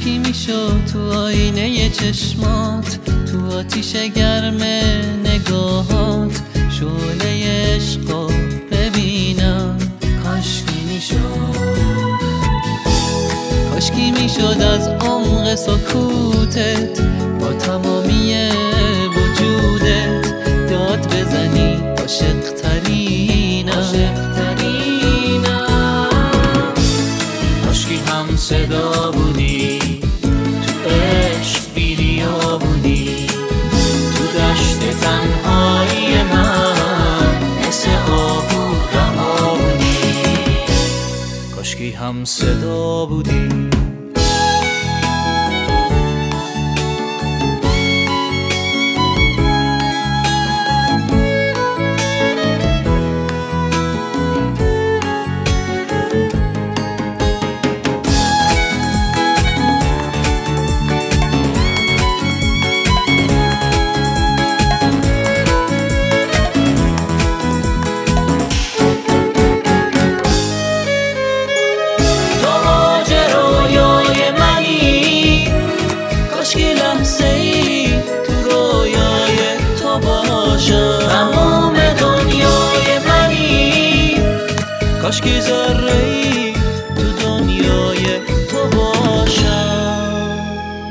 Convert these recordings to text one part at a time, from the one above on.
کاشکی میشد تو آینه چشمات، تو آتیش گرم نگاهات شعله عشقو ببینم. کاشکی میشد از عمق سکوتت با تمامی وجودت داد بزنی عاشق ترینم. کاشکی هم صدا بودی، تو عشق بی‌ریا بودی، تو دشت تنهایی من مثل آهو رها بودی. کاشکی هم صدا بودی. تمام دنیای منی، کاشکی ذره‌ای تو دنیای تو باشم.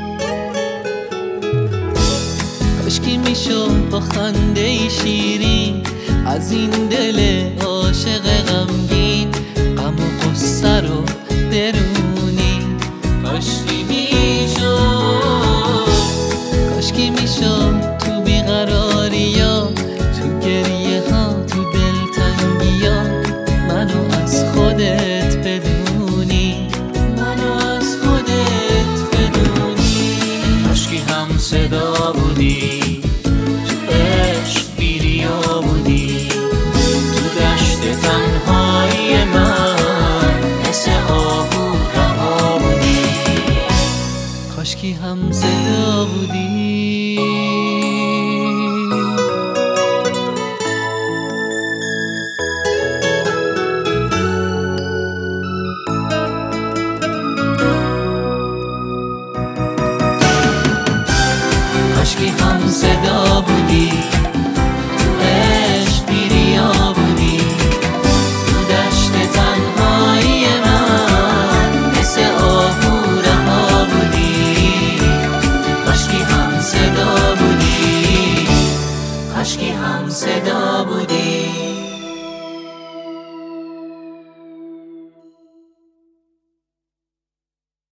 کاشکی میشد با خنده شیرین از این دل عاشق غمگین غم و غصه رو برونی. کاشکی میشد تو بیقراریا، تو گریه ها، تو دلتنگیا منو از خودت بدونی. کاشکی هم صدا بودی، تو عشق بی‌ریا بودی، تو دشت تنهایی من مثل آهو رها بودی. کاشکی هم صدا بودی. کاشکی هم صدا بودی، تو عشق بی‌ریا بودی، تو دشت تنهایی من مثل آهو رها بودی. کاشکی هم صدا بودی، کاشکی هم صدا